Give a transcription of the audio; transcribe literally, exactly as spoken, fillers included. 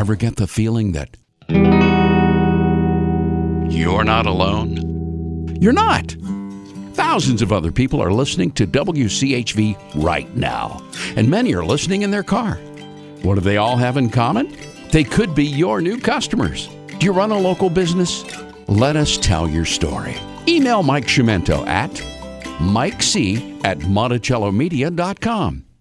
Ever get the feeling that you're not alone? You're not. Thousands of other people are listening to W C H V right now, and many are listening in their car. What do they all have in common? They could be your new customers. Do you run a local business? Let us tell your story. Email Mike Sciumento at mikec at monticello media dot com.